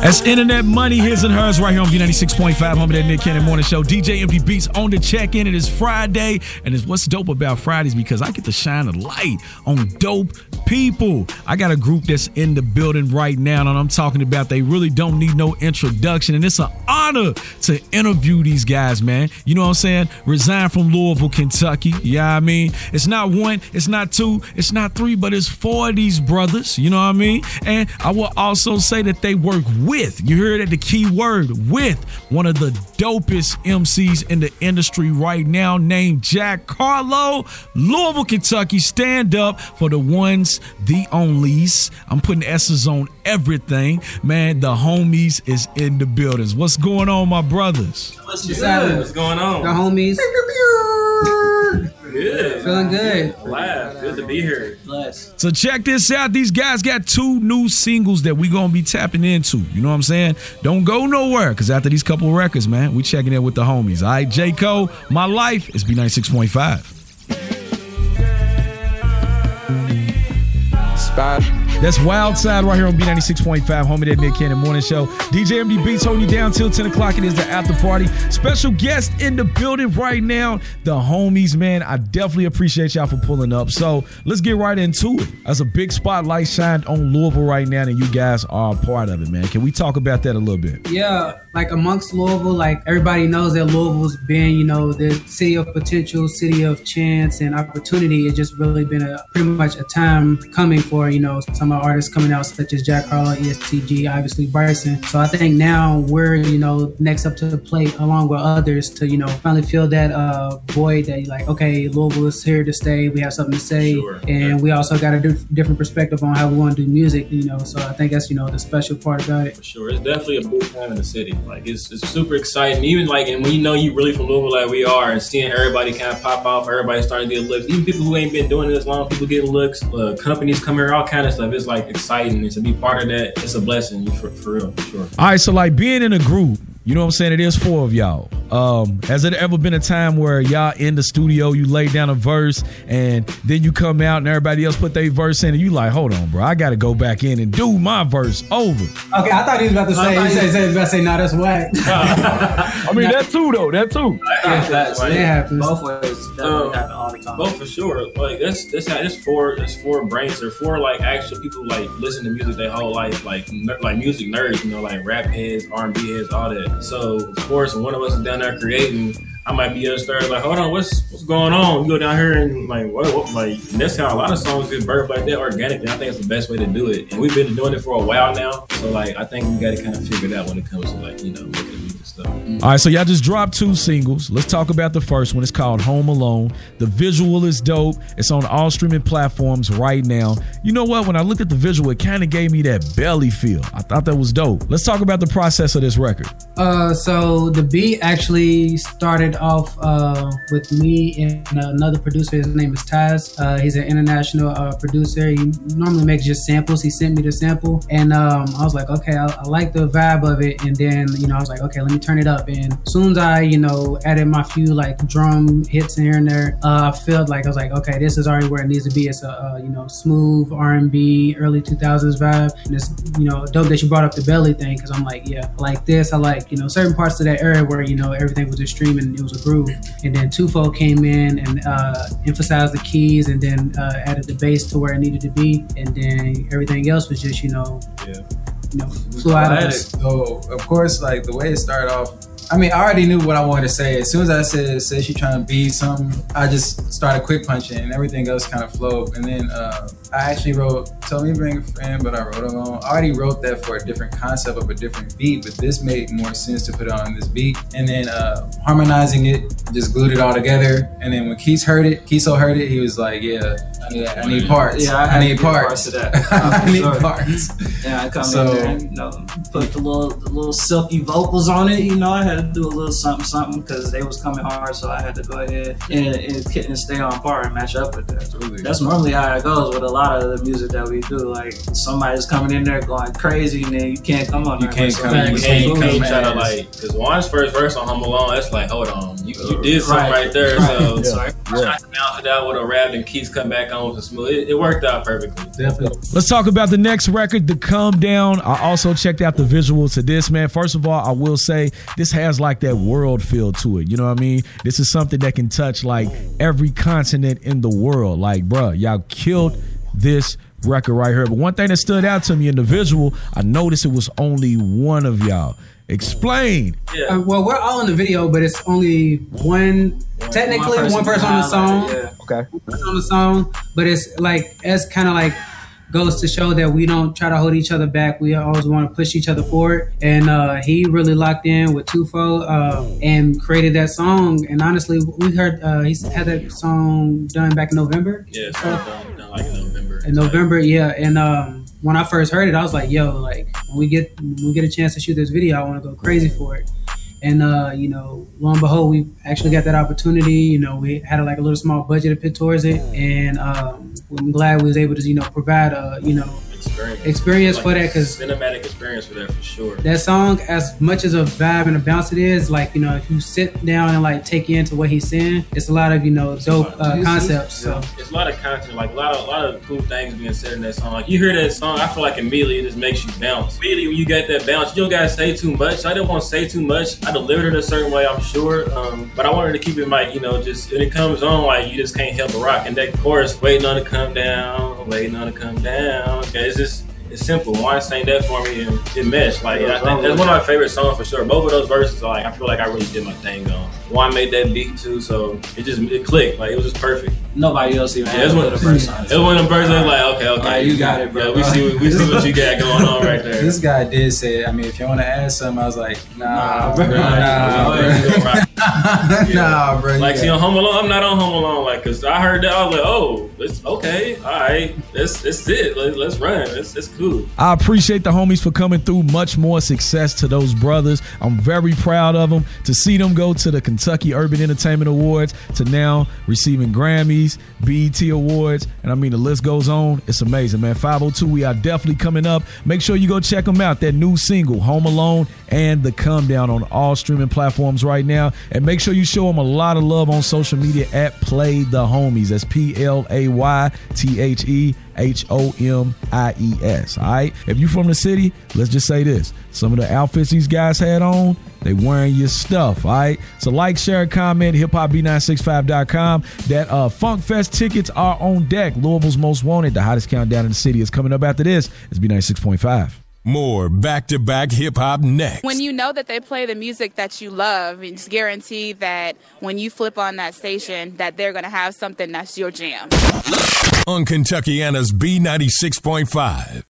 That's Internet Money, his and hers, right here on B96.5, home of that Nick Cannon Morning Show. DJ Empty Beats on the check-in. It is Friday, and it's what's dope about Fridays because I get to shine a light on dope people. I got a group that's in the building right now, and I'm talking about they really don't need no introduction, and it's an honor to interview these guys, man. You know what I'm saying? Resigned from Louisville, Kentucky. Yeah, I mean, it's not one, it's not two, it's not three, but it's four of these brothers. You know what I mean? And I will also say that they work with, you heard it, the key word, with one of the dopest MCs in the industry right now named Jack Carlo. Louisville, Kentucky, stand up for the ones, the onlys. I'm putting S's on everything. Man, the homies is in the buildings. What's going on, my brothers? What's going on? The homies. Good. Feeling good. Glad. Good to be here. Blessed. So check this out. These guys got 2 new singles that we going to be tapping into. You know what I'm saying? Don't go nowhere, because after these couple records, man, we checking in with the homies. All right, J. Cole, My Life is B96.5. That's Wild Side right here on B96.5, home of that Nick Cannon Morning Show. DJ MD Beats holding you down till 10 o'clock. It is the after party. Special guest in the building right now, the homies, man. I definitely appreciate y'all for pulling up. So let's get right into it. There's a big spotlight shined on Louisville right now, and you guys are a part of it, man. Can we talk about that a little bit? Yeah, like amongst Louisville, like everybody knows that Louisville's been, you know, the city of potential, city of chance and opportunity. It's just really been pretty much a time coming for, you know, some of our artists coming out, such as Jack Harlow, ESTG, obviously Bryson. So I think now we're, you know, next up to the plate along with others to, you know, finally fill that void that you're like, okay, Louisville is here to stay. We have something to say. Sure. And we also got a different perspective on how we want to do music, you know. So I think that's, you know, the special part about it. For sure. It's definitely a big time in the city. Like, it's super exciting. Even like, and when you know you really from Louisville like we are, and seeing everybody kind of pop off, everybody starting to get looks, even people who ain't been doing it as long, people getting looks, companies come here, all kind of stuff. It's like exciting, and to be part of that, it's a blessing for real, for sure. All right, so like being in a group, you know what I'm saying? It is 4 of y'all. Has it ever been a time where y'all in the studio, you lay down a verse, and then you come out and everybody else put their verse in, and you like, hold on, bro, I got to go back in and do my verse over? Okay, I thought he was about to say, he was about to say, no, that's whack. I mean, that too, though. That too. It happens. Both ways. Definitely happen all the time. Both for sure. Like that's 4 brains or 4 like actual people like listen to music their whole life, like music nerds, you know, like rap heads, R&B heads, all that. So of course, when one of us is down there creating, I might be upstairs like, hold on, what's going on? You go down here and like, what like that's how a lot of songs get birthed like that organically. I think it's the best way to do it, and we've been doing it for a while now. So like, I think we got to kind of figure it out when it comes to like, you know, making music stuff. All right, so y'all just dropped 2 singles. Let's talk about the first one. It's called Home Alone. The visual is dope. It's on all streaming platforms right now. You know what? When I looked at the visual, it kind of gave me that Belly feel. I thought that was dope. Let's talk about the process of this record. So the beat actually started off with me and another producer. His name is Taz. He's an international producer. He normally makes just samples. He sent me the sample, and I was like, okay, I like the vibe of it. And then, you know, I was like, okay, let me turn it up. And as soon as I, you know, added my few like drum hits here and there, I felt like I was like, okay, this is already where it needs to be. It's a you know, smooth R&B, early 2000s vibe. And it's, you know, dope that you brought up the Belly thing, because I'm like, yeah, I like this. I like, you know, certain parts of that era where, you know, everything was extreme and it was a groove. And then Tufo came in and emphasized the keys, and then added the bass to where it needed to be. And then everything else was just, you know, flew out of us. So, of course, like the way it started off, I mean, I already knew what I wanted to say. As soon as I said she trying to be something, I just started quick punching, and everything else kind of flowed. And then I actually told me to bring a friend, but I wrote alone. I already wrote that for a different concept of a different beat, but this made more sense to put it on this beat. And then harmonizing it, just glued it all together. And then when Keeso heard it, he was like, yeah, I need parts. Yeah, I need parts of that. I need parts. Yeah, I come in there and, you know, put the little silky vocals on it. You know, I had had to do a little something because they was coming hard, so I had to go ahead and stay on par and match up with that. Absolutely. That's normally how it goes with a lot of the music that we do. Like somebody's coming in there going crazy, and then you can't come on. You can't come. You can't try to ass. like, because Juan's first verse on Home Alone, it's like, hold on, you did something right there. So I tried to balance it out with a rap, and Keith's come back on with a smooth. It worked out perfectly. Definitely. Let's talk about the next record, The Come Down. I also checked out the visuals to this, man. First of all, I will say this has like that world feel to it. You know what I mean? This is something that can touch like every continent in the world. Like, bruh, y'all killed this record right here. But one thing that stood out to me in the visual, I noticed it was only one of y'all. Explain. Yeah. Well, we're all in the video, but it's only one. Technically, one person on the song. Yeah. Okay. One person on the song, but it's like kind of like goes to show that we don't try to hold each other back. We always want to push each other forward. And he really locked in with Tufo and created that song. And honestly, we heard he had that song done back in November. Yeah, it's done like in November. In November, yeah. And when I first heard it, I was like, yo, like when we get a chance to shoot this video, I want to go crazy for it. And you know, lo and behold, we actually got that opportunity. You know, we had like a little small budget to put towards it, and I'm glad we was able to, you know, provide a, you know, experience for that, because cinematic experience for that for sure. That song, as much as a vibe and a bounce it is, like, you know, if you sit down and like take into what he's saying, it's a lot of, you know, dope concepts. So it's a lot of content, like a lot of cool things being said in that song. Like you hear that song, I feel like immediately it just makes you bounce. Immediately when you get that bounce, you don't gotta say too much. I didn't want to say too much. I delivered it a certain way, I'm sure, but I wanted to keep it like, you know, just when it comes on, like you just can't help but rock. And that chorus, waiting on it to come down, waiting on it to come down. Okay, it's simple. Juan sang that for me and it meshed. Like I think that's one of my favorite songs for sure. Both of those verses are like, I feel like I really did my thing on. Juan made that beat too, so it clicked. Like it was just perfect. Nobody else even had it was a verse on it. It was one of the verses like, okay, you got it, bro. Yeah, we see what you got going on right there. This guy did say, I mean, if you want to add something, I was like, nah, bro. Nah, bro. Like, see, on Home Alone, I'm not on Home Alone. Like, cause I heard that, I was like, oh, it's okay, all right, that's it. Let's run. It's cool. I appreciate the homies for coming through. Much more success to those brothers. I'm very proud of them. To see them go to the Kentucky Urban Entertainment Awards, to now receiving Grammys, BET Awards, and I mean the list goes on. It's amazing, man. 502, we are definitely coming up. Make sure you go check them out. That new single, Home Alone, and The Come Down on all streaming platforms right now. And make sure you show them a lot of love on social media at Play the Homies. That's PlayTheHomies. All right. If you from the city, let's just say this: some of the outfits these guys had on, they wearing your stuff. All right. So like, share, comment. HipHopB965.com. That Funk Fest tickets are on deck. Louisville's Most Wanted, the hottest countdown in the city, is coming up after this. It's B96.5. More back-to-back hip-hop next. When you know that they play the music that you love, it's guaranteed that when you flip on that station, that they're going to have something that's your jam. On Kentuckiana's B96.5.